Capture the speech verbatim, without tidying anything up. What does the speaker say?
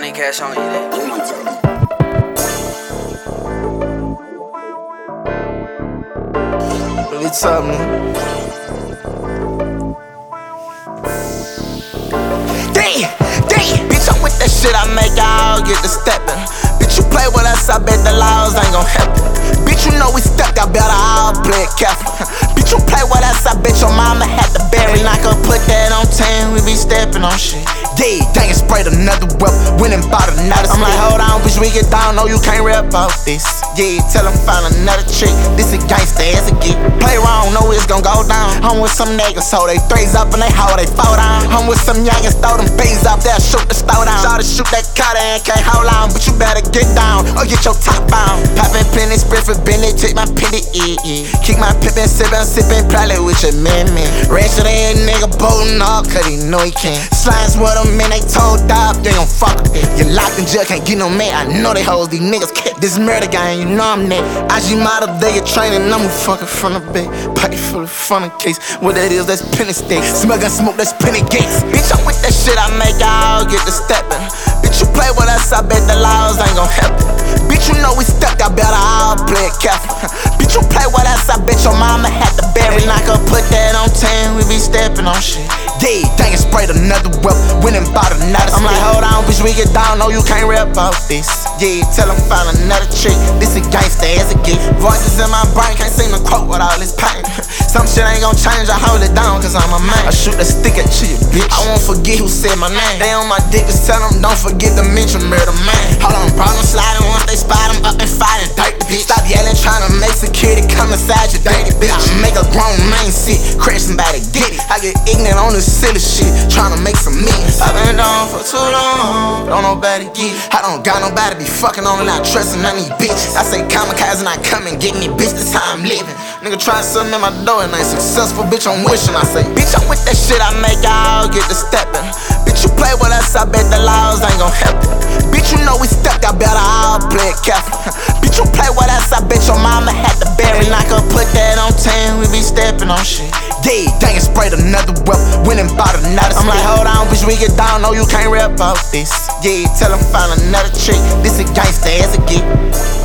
need cash on you then. Really tough, man. Damn, damn. Bitch, I'm with that shit, I make y'all get to steppin'. Bitch, you play with us, I bet the laws ain't gon' help you. Bitch, you know we stepped, I better all play it careful. Bitch, you play with us, I bet your mama had to bury. Not gon' put that on ten, we be steppin' on shit. Yeah, dang it, sprayed another whip, went and bought another. I'm like, hold on, bitch, we get down, no, you can't rap off this. Yeah, tell him find another trick, this a gangsta as a get. Play wrong, know it's gon' go down. I'm with some niggas, so they threes up and they hoe, they fall down. I'm with some youngins, throw them bees up, they'll shoot the stove down. Try to shoot that cutter and can't hold on, but you better get down or get your top down. Poppin' penny, sprit for Benny, take my penny, yeah, yeah. Kick my pippin', sippin', sippin', probably with your man, man. Ratchet ass nigga boltin' up, cause he know he can. Slimes with him, man, they told up, they gon' fuck with it. You locked in jail, can't get no man, I know they hoes, these niggas can't. This murder gang, you know I'm that. I G model, they get training, I'm fucking from the bed. Pocket full of funnel case, what that is, that's penny stick. Smug and smoke, that's penny gates. Bitch, I'm with that shit, I make y'all get to steppin'. Bitch, you play with us, I bet the laws ain't gon' help you. Bitch, you know we stuck, I better all play it careful. Bitch, you play with us, I bet your mama had to bury. Not gon' put that on ten, we be steppin' on shit. Yeah, dang it, sprayed another whip, went and bought another. I'm like, hold on, bitch, we get down, no, you can't rap off this. Yeah, tell him find another trick, this a gangsta as a gift. Voices in my brain, can't seem to quote with all this pain. Some shit ain't gon' change, I hold it down, cause I'm a man. I shoot a stick at you, bitch. I won't forget who said my name. They on my dick, just tell them, don't forget to mention murder, man. Hold on, problem sliding, once they spot him up and fighting, dirt the bitch. Stop yelling, tryna make security come inside your dirty bitch. I make a grown man sit, crash somebody get it. I get ignorant on this silly shit, tryna make some means. I've been down for too long, don't nobody get it. I don't got nobody be fucking on and not trusting none of these bitches. I say kamikaze and I come and get me, bitch, this how I'm living. Nigga try something in my door and ain't successful, bitch, I'm wishing. I say, bitch, I'm with that shit, I make y'all get to steppin'. Bitch, you play with us, I bet the laws ain't gon' help you. Bitch, you know we stuck, I better all play it careful. Bitch, you play with us, I bet your mama had to bury. Not gon' put that on ten, we be steppin' on shit. Yeah, dang it, sprayed another whip, went and bought another. I'm like, hold on, bitch, we get down, no, you can't rap off this. Yeah, tell him find another trick, this a gangsta as a get.